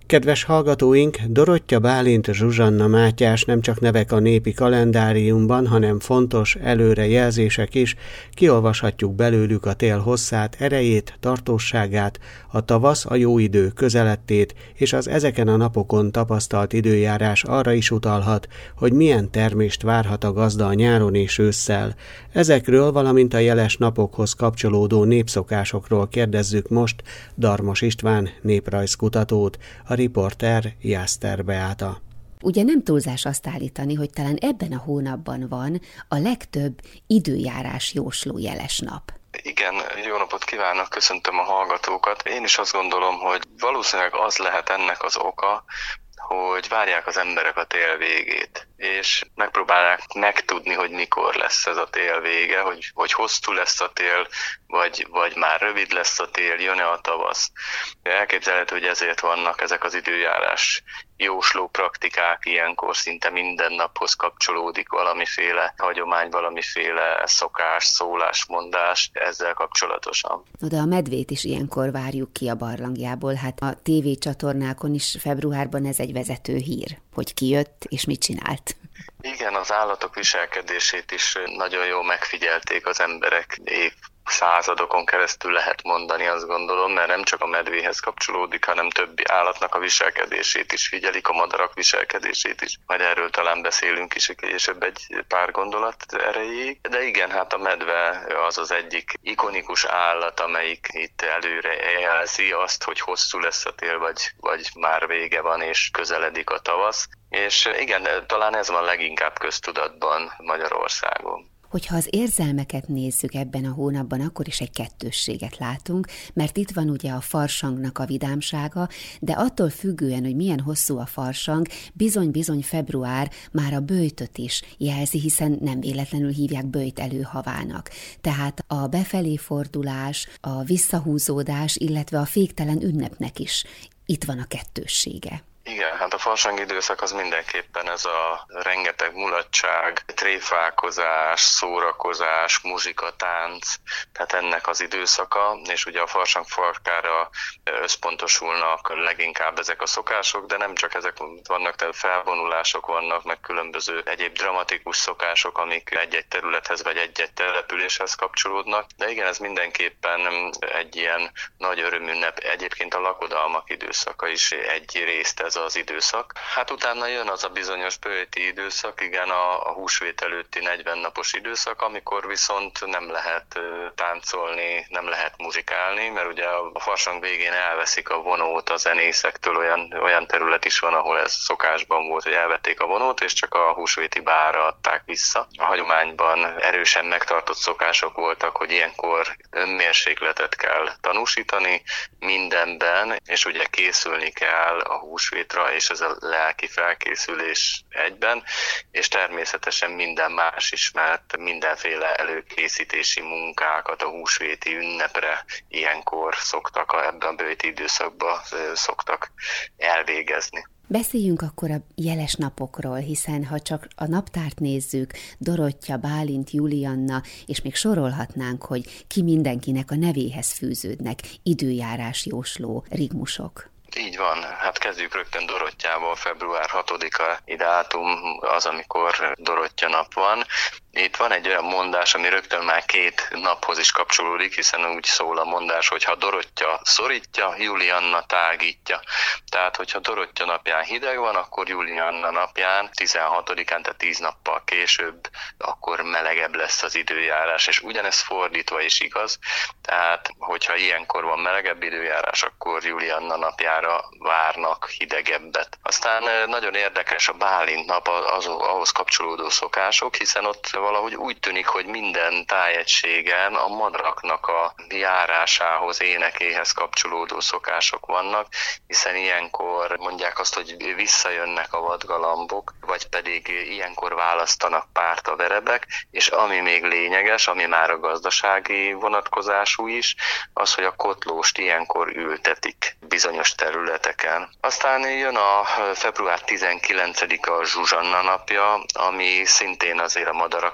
Kedves hallgatóink, Dorottya Bálint, Zsuzsanna Mátyás nem csak nevek a népi kalendáriumban, hanem fontos előrejelzések is, kiolvashatjuk belőlük a tél hosszát, erejét, tartósságát, a tavasz, a jó idő közelettét, és az ezeken a napokon tapasztalt időjárás arra is utalhat, hogy milyen termést várhat a gazda a nyáron és ősszel. Ezekről, valamint a jeles napokhoz kapcsolódó népszokásokról kérdezzük most Darmos István néprajzkutatót, a riporter Jászter Beáta. Ugye nem túlzás azt állítani, hogy talán ebben a hónapban van a legtöbb időjárás jósló jeles nap. Igen, jó napot kívánok, köszöntöm a hallgatókat. Én is azt gondolom, hogy valószínűleg az lehet ennek az oka, hogy várják az emberek a tél végét, és megpróbálják megtudni, hogy mikor lesz ez a tél vége, hogy hosszú lesz a tél, vagy már rövid lesz a tél, jön-e a tavasz. Elképzelhető, hogy ezért vannak ezek az időjárás jósló praktikák, ilyenkor szinte minden naphoz kapcsolódik valamiféle hagyomány, valamiféle szokás, szólásmondás ezzel kapcsolatosan. De a medvét is ilyenkor várjuk ki a barlangjából, hát a tévécsatornákon is februárban ez egy vezető hír, hogy ki jött és mit csinált. Igen, az állatok viselkedését is nagyon jól megfigyelték az emberek századokon keresztül, lehet mondani, azt gondolom, mert nem csak a medvéhez kapcsolódik, hanem többi állatnak a viselkedését is figyelik, a madarak viselkedését is. Majd erről talán beszélünk is később egy pár gondolat erejéig. De igen, hát a medve az az egyik ikonikus állat, amelyik itt előre jelzi azt, hogy hosszú lesz a tél, vagy már vége van és közeledik a tavasz. És igen, talán ez van leginkább köztudatban Magyarországon. Hogyha az érzelmeket nézzük ebben a hónapban, akkor is egy kettősséget látunk, mert itt van ugye a farsangnak a vidámsága, de attól függően, hogy milyen hosszú a farsang, bizony-bizony február már a böjtöt is jelzi, hiszen nem véletlenül hívják böjt előhavának. Tehát a befelé fordulás, a visszahúzódás, illetve a féktelen ünnepnek is itt van a kettőssége. Igen, hát a farsang időszak az mindenképpen ez a rengeteg mulatság, tréfálkozás, szórakozás, muzsika, tánc, tehát ennek az időszaka, és ugye a farsang farkára összpontosulnak leginkább ezek a szokások, de nem csak ezek vannak, tehát felvonulások vannak, meg különböző egyéb dramatikus szokások, amik egy-egy területhez vagy egy-egy településhez kapcsolódnak, de igen, ez mindenképpen egy ilyen nagy örömünnep, egyébként a lakodalmak időszaka is egy részt ez az időszak. Hát utána jön az a bizonyos böjti időszak, igen, a húsvét előtti 40 napos időszak, amikor viszont nem lehet táncolni, nem lehet muzsikálni, mert ugye a farsang végén elveszik a vonót a zenészektől, olyan terület is van, ahol ez szokásban volt, hogy elvették a vonót, és csak a húsvéti bálra adták vissza. A hagyományban erősen megtartott szokások voltak, hogy ilyenkor önmérsékletet kell tanúsítani mindenben, és ugye készülni kell a húsvétre, és ez a lelki felkészülés egyben, és természetesen minden más is, mert mindenféle előkészítési munkákat a húsvéti ünnepre ilyenkor szoktak, ebben a böjti időszakban szoktak elvégezni. Beszéljünk akkor a jeles napokról, hiszen ha csak a naptárt nézzük, Dorottya, Bálint, Julianna, és még sorolhatnánk, hogy ki mindenkinek a nevéhez fűződnek időjárás jósló rigmusok. Így van, hát kezdjük rögtön Dorottyával, február 6-a dátum az, amikor Dorottya nap van. Itt van egy olyan mondás, ami rögtön már 2 naphoz is kapcsolódik, hiszen úgy szól a mondás, hogy ha Dorottya szorítja, Julianna tágítja. Tehát, hogyha Dorottya napján hideg van, akkor Julianna napján 16-án, tehát 10 nappal később, akkor melegebb lesz az időjárás, és ugyanez fordítva is igaz. Tehát, hogyha ilyenkor van melegebb időjárás, akkor Julianna napjára várnak hidegebbet. Aztán nagyon érdekes a Bálint nap, ahhoz kapcsolódó szokások, hiszen ott valahogy úgy tűnik, hogy minden tájegységen a madaraknak a járásához, énekéhez kapcsolódó szokások vannak, hiszen ilyenkor mondják azt, hogy visszajönnek a vadgalambok, vagy pedig ilyenkor választanak párt a verebek, és ami még lényeges, ami már a gazdasági vonatkozású is, az, hogy a kotlóst ilyenkor ültetik bizonyos területeken. Aztán jön a február 19-a Zsuzsanna napja, ami szintén azért a madarak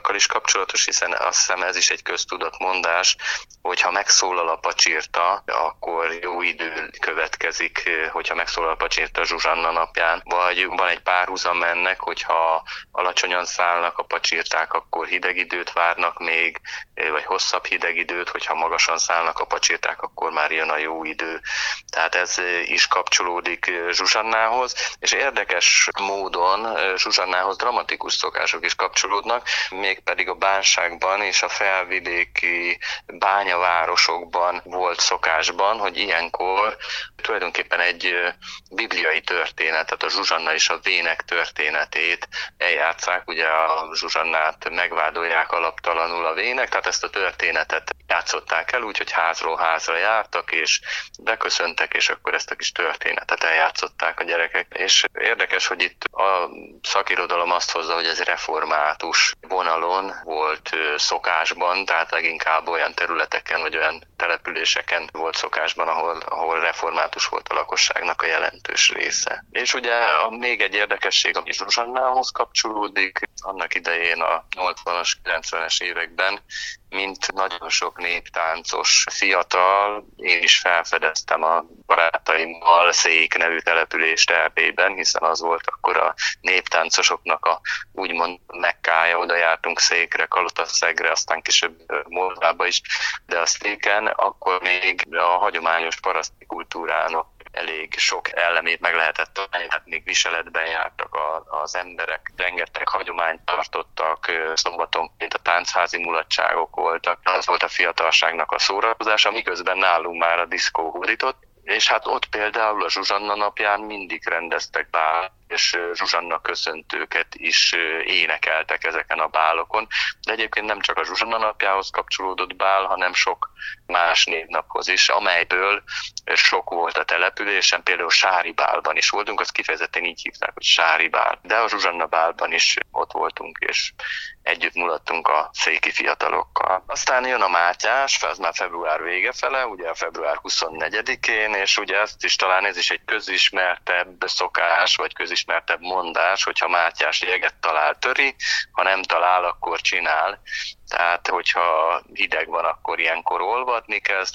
fájdalmakkal is kapcsolatos, hiszen azt hiszem ez is egy köztudott mondás, hogyha megszólal a pacsirta, akkor jó idő következik, hogyha megszólal a pacsirta Zsuzsanna napján, vagy van egy párhuzam ennek, hogyha alacsonyan szállnak a pacsirták, akkor hideg időt várnak még, vagy hosszabb hideg időt, hogyha magasan szállnak a pacsirták, akkor már jön a jó idő. Tehát ez is kapcsolódik Zsuzsannához, és érdekes módon Zsuzsannához dramatikus szokások is kapcsolódnak, mégpedig a bánságban és a felvidéki bányavárosokban volt szokásban, hogy ilyenkor tulajdonképpen egy bibliai történetet, a Zsuzsanna és a vének történetét eljátszák, ugye a Zsuzsannát megvádolják alaptalanul a vének, tehát ezt a történetet játszották el úgy, hogy házról házra jártak, és beköszöntek, és akkor ezt a kis történetet eljátszották a gyerekek. És érdekes, hogy itt a szakirodalom azt hozza, hogy ez református vonalon volt szokásban, tehát leginkább olyan területeken, vagy olyan településeken volt szokásban, ahol református volt a lakosságnak a jelentős része. És ugye még egy érdekesség, ami Zsuzsannához kapcsolódik, annak idején a 80-as, 90-es években, mint nagyon sok néptáncos fiatal, én is felfedeztem a barátaimmal Szék nevű települést Erdélyben, hiszen az volt akkor a néptáncosoknak a úgymond Mekkája, oda jártunk Székre, Kalotaszegre, aztán később Moldvába is, de a Széken akkor még a hagyományos paraszti kultúrának elég sok elemét meg lehetett találni, hát még viseletben jártak az emberek, rengeteg hagyományt tartottak, szombatonként a táncházi mulatságok voltak, az volt a fiatalságnak a szórakozása, miközben nálunk már a diszkó hódított, és hát ott például a Zsuzsanna napján mindig rendeztek bál, és Zsuzsanna köszöntőket is énekeltek ezeken a bálokon. De egyébként nem csak a Zsuzsanna napjához kapcsolódott bál, hanem sok más névnaphoz is, amelyből sok volt a településen, például Sári bálban is voltunk, azt kifejezetten így hívták, hogy Sári bál. De a Zsuzsanna bálban is ott voltunk, és együtt mulattunk a széki fiatalokkal. Aztán jön a Mátyás, ez már február vége fele, ugye a február 24-én, és ugye ezt is talán ez is egy közismertebb szokás, vagy közismertebb mondás, hogyha Mátyás jeget talál, töri, ha nem talál, akkor csinál. Tehát, hogyha hideg van, akkor ilyenkor olvadni kezd,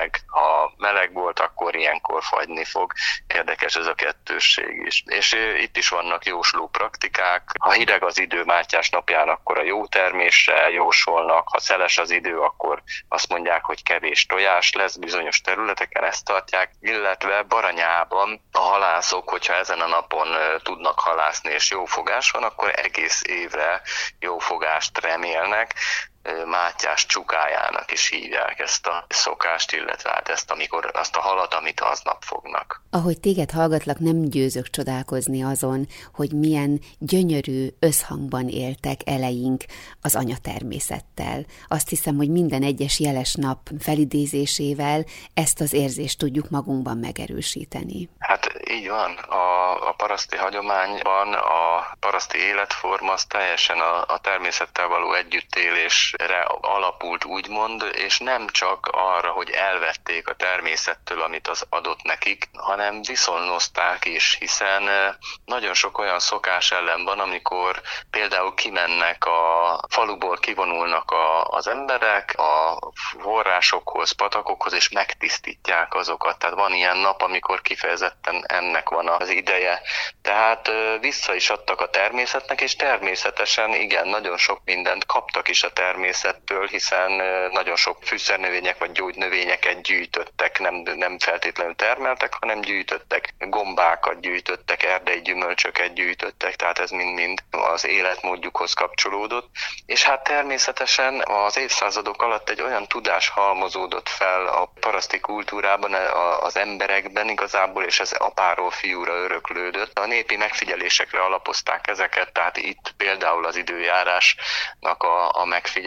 ha meleg volt, akkor ilyenkor fagyni fog. Érdekes ez a kettősség is. És itt is vannak jósló praktikák. Ha hideg az idő Mátyás napján, akkor a jó termésre jósolnak. Ha szeles az idő, akkor azt mondják, hogy kevés tojás lesz, bizonyos területeken ezt tartják. Illetve Baranyában a halászok, hogyha ezen a napon tudnak halászni és jó fogás van, akkor egész évre jó fogást remélnek. Mátyás csukájának is hívják ezt a szokást, illetve hát azt a halat, amit aznap fognak. Ahogy téged hallgatlak, nem győzök csodálkozni azon, hogy milyen gyönyörű összhangban éltek eleink az anyatermészettel. Azt hiszem, hogy minden egyes jeles nap felidézésével ezt az érzést tudjuk magunkban megerősíteni. Hát így van. A paraszti hagyományban a paraszti életforma az teljesen a természettel való együttélésre alapult, úgymond, és nem csak arra, hogy elvették a természettől, amit az adott nekik, hanem viszonozták is, hiszen nagyon sok olyan szokás ellen van, amikor például kimennek a faluból, kivonulnak az emberek a forrásokhoz, patakokhoz, és megtisztítják azokat. Tehát van ilyen nap, amikor kifejezetten ennek van az ideje. Tehát vissza is adtak a természetnek, és természetesen igen, nagyon sok mindent kaptak is a természettől, hiszen nagyon sok fűszernövények vagy gyógynövényeket gyűjtöttek, nem feltétlenül termeltek, hanem gyűjtöttek, gombákat gyűjtöttek, erdei gyümölcsöket gyűjtöttek, tehát ez mind-mind az életmódjukhoz kapcsolódott. És hát természetesen az évszázadok alatt egy olyan tudás halmozódott fel a paraszti kultúrában, az emberekben igazából, és ez apáról fiúra öröklődött. A népi megfigyelésekre alapozták ezeket, tehát itt például az időjárásnak a megfigyelés,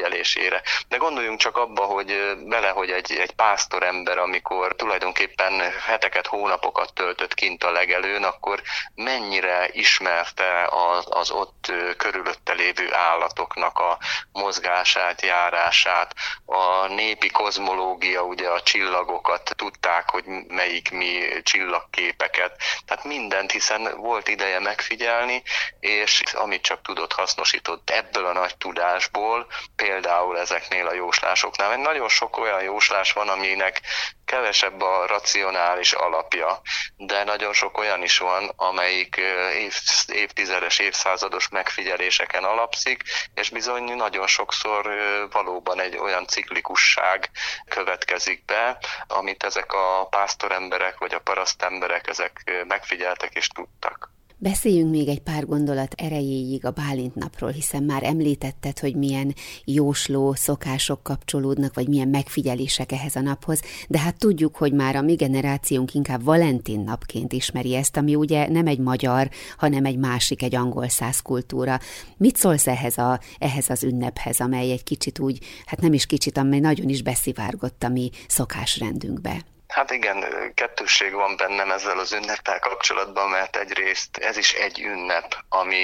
megfigyelésére. De gondoljunk csak abba, hogy egy pásztorember, amikor tulajdonképpen heteket, hónapokat töltött kint a legelőn, akkor mennyire ismerte az ott körülötte lévő állatoknak a mozgását, járását, a népi kozmológia, ugye a csillagokat tudták, hogy melyik mi csillagképeket, tehát mindent, hiszen volt ideje megfigyelni, és amit csak tudott, hasznosított ebből a nagy tudásból, például ezeknél a jóslásoknál. Mert nagyon sok olyan jóslás van, aminek kevesebb a racionális alapja, de nagyon sok olyan is van, amelyik évtizedes, évszázados megfigyeléseken alapszik, és bizony nagyon sokszor valóban egy olyan ciklikusság következik be, amit ezek a pásztoremberek vagy a parasztemberek ezek megfigyeltek és tudtak. Beszéljünk még egy pár gondolat erejéig a Bálint napról, hiszen már említetted, hogy milyen jósló szokások kapcsolódnak, vagy milyen megfigyelések ehhez a naphoz, de hát tudjuk, hogy már a mi generációnk inkább Valentin napként ismeri ezt, ami ugye nem egy magyar, hanem egy másik, egy angol száz kultúra. Mit szólsz ehhez az ünnephez, amely egy kicsit úgy, hát nem is kicsit, amely nagyon is beszivárgott a mi szokásrendünkbe? Hát igen, kettősség van bennem ezzel az ünneppel kapcsolatban, mert egyrészt ez is egy ünnep,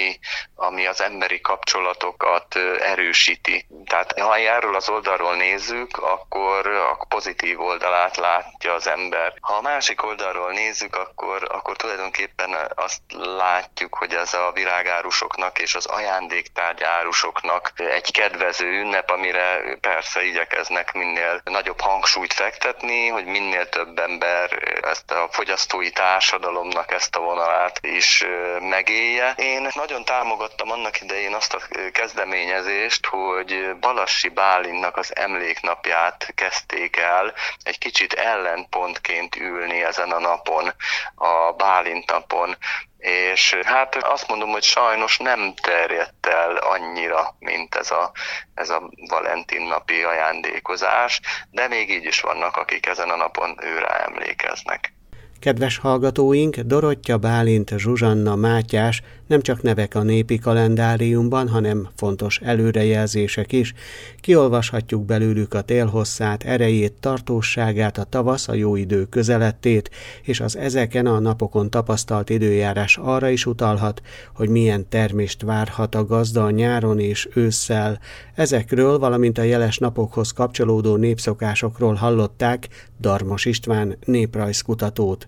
ami az emberi kapcsolatokat erősíti. Tehát ha erről az oldalról nézzük, akkor a pozitív oldalát látja az ember. Ha a másik oldalról nézzük, akkor tulajdonképpen azt látjuk, hogy ez a virágárusoknak és az ajándéktárgyárusoknak egy kedvező ünnep, amire persze igyekeznek minél nagyobb hangsúlyt fektetni, hogy minél több ember ezt a fogyasztói társadalomnak ezt a vonalát is megélje. Én nagyon támogattam annak idején azt a kezdeményezést, hogy Balassi Bálintnak az emléknapját kezdték el egy kicsit ellenpontként ülni ezen a napon, a Bálint napon. És hát azt mondom, hogy sajnos nem terjedt el annyira, mint ez a Valentin napi ajándékozás, de még így is vannak, akik ezen a napon őre emlékeznek. Kedves hallgatóink, Dorottya Bálint, Zsuzsanna Mátyás nem csak nevek a népi kalendáriumban, hanem fontos előrejelzések is. Kiolvashatjuk belőlük a tél hosszát, erejét, tartóságát, a tavasz, a jó idő közelettét, és az ezeken a napokon tapasztalt időjárás arra is utalhat, hogy milyen termést várhat a gazda a nyáron és ősszel. Ezekről, valamint a jeles napokhoz kapcsolódó népszokásokról hallották Darmos István néprajzkutatót.